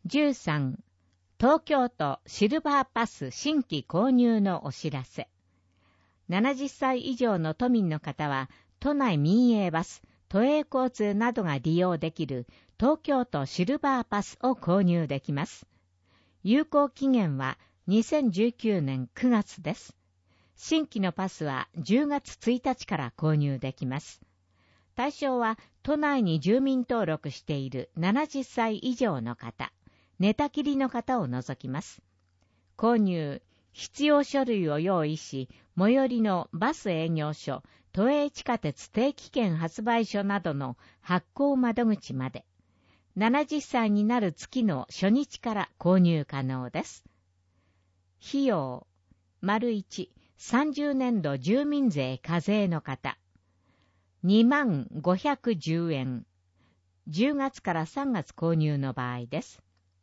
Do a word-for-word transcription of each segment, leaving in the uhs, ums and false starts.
じゅうさん、東京都シルバーパス新規購入のお知らせ。ななじゅっさい以上の都民の方は、都内民営バス、都営交通などが利用できる東京都シルバーパスを購入できます。有効期限はにせんじゅうきゅうねんくがつです。新規のパスはじゅうがつついたちから購入できます。対象は都内に住民登録しているななじゅっさい以上の方、寝たきりの方を除きます。購入、必要書類を用意し、最寄りのバス営業所、都営地下鉄定期券発売所などの発行窓口まで、ななじゅっさいになる月の初日から購入可能です。費用、丸いち、さんじゅうねんど住民税課税の方、にまんごひゃくじゅうえん、じゅうがつからさんがつ購入の場合です。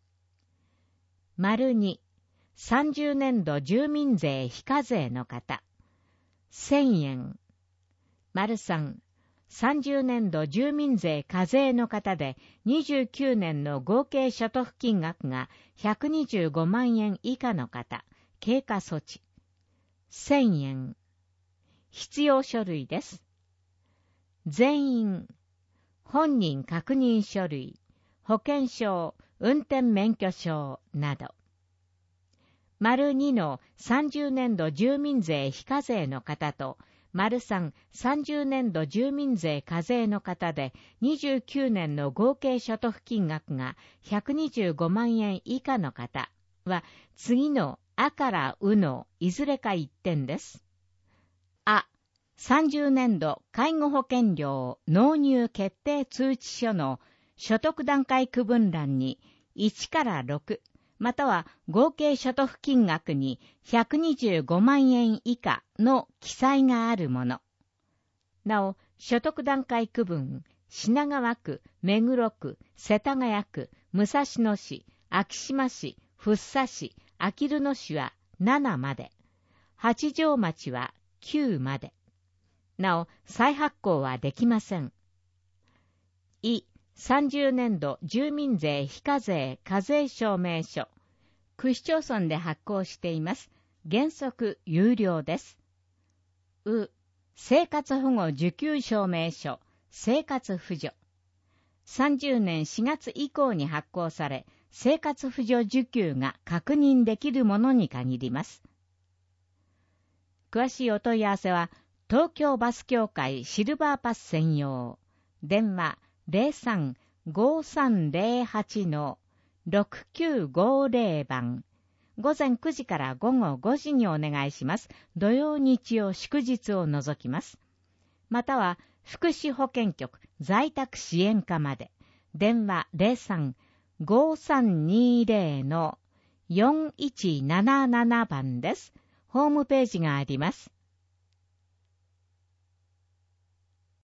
丸に、さんじゅうねんど住民税非課税の方、せんえん。丸さん、さんじゅうねんど住民税課税の方でにじゅうきゅうねんの合計所得金額がひゃくにじゅうごまんえん以下の方、経過措置、せんえん。必要書類です。全員、本人確認書類、保険証、運転免許証など。丸にのさんじゅうねんど住民税非課税の方と、丸さん、さんじゅうねんど住民税課税の方でにじゅうきゅうねんの合計所得金額がひゃくにじゅうごまんえん以下の方は、次のあからうのいずれかいってんです。あ、さんじゅうねんど介護保険料納入決定通知書の所得段階区分欄にいちからろく、または合計所得金額にひゃくにじゅうごまんえん以下の記載があるもの。なお、所得段階区分、品川区、目黒区、世田谷区、武蔵野市、昭島市、福生市、あきる野市はななまで、八丈町はきゅうまで。なお、再発行はできません。い、さんじゅうねんど住民税非課税課税証明書。区市町村で発行しています。原則有料です。う、生活保護受給証明書、生活扶助。さんじゅうねんしがつ以降に発行され、生活扶助受給が確認できるものに限ります。詳しいお問い合わせは、東京バス協会シルバーパス専用。電話 ゼロさん ごさんゼロはち のろくきゅうごゼロ 番。午前くじから午後ごじにお願いします。土曜日曜祝日を除きます。または、福祉保健局在宅支援課まで。電話 ゼロさん ごさんにゼロ のよんいちななな 番です。ホームページがあります。